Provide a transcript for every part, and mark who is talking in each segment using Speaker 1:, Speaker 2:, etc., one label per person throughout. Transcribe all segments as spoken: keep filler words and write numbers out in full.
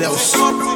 Speaker 1: else.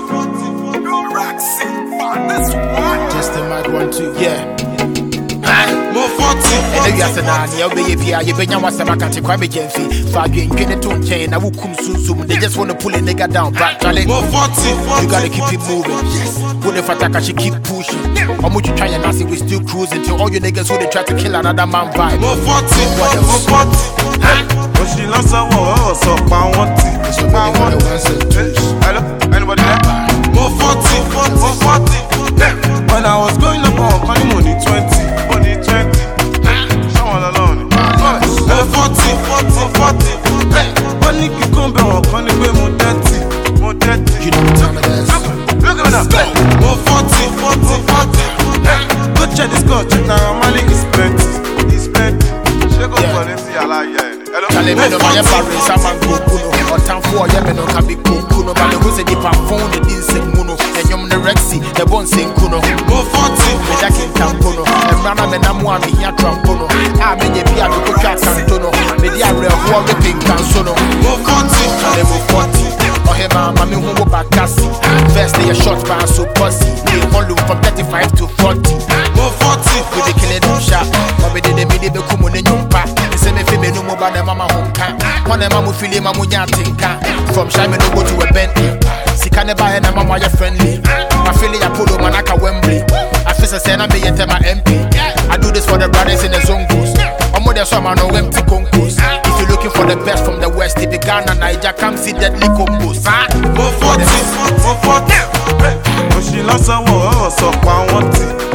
Speaker 1: Just the mic one two, yeah.
Speaker 2: More forty.
Speaker 1: And then you have to know, you'll be here, you've been your son, I can't quite be Jenfi. Five you ain't getting to chain, I will come soon soon. They just want to pull a nigga down, but Charlie,
Speaker 2: more forty.
Speaker 1: You gotta keep it moving. Good if attack, I should keep pushing. How much you try and I see we still cruising till all you niggas who they try to kill another man vibe.
Speaker 2: More forty.
Speaker 1: What
Speaker 2: More
Speaker 1: else?
Speaker 2: forty. But she lost her war, so I want it.
Speaker 1: So I want it.
Speaker 2: Hello? Anybody there? More forty. More forty. When I was going up on money, money twenty. Money twenty. Someone alone. More forty. More forty. Money can come back on money, more dirty. More dirty.
Speaker 1: You know what time it is.
Speaker 2: Look at that. More forty. More forty. Go check this gun, check now. Money is plenty. It's plenty. Check out for this.
Speaker 1: Kale me no my parents am go kuno on time for ye me no can be kuno but the who say the phone the din sing muno and yom the rexy the bon sing kuno
Speaker 2: go forty
Speaker 1: me da kin tampono e rana me na mo ami ya trampono a me ye bia go twa kantono me di are ho me pin kan so no
Speaker 2: go forty
Speaker 1: kale go forty oh he ma ma me hu wo bakasi first day a short by so pussy me volume from thirty-five to forty
Speaker 2: go forty
Speaker 1: we be killing them shot but we did the me be kumo ne nyompa say me fi me no mo ba na mama honka one na mama feel ma mo nya tinka from shy me no go to a Bentley sika ne ba na mama ya friendly my feel ya polo manaka Wembley I feel say na me yet my M P I do this for the brothers in the zongos omo dey so man no empty concourse if you looking for the best from the west it be Ghana Niger come see deadly combos ah
Speaker 2: go forty go forty but she lost her war so I want it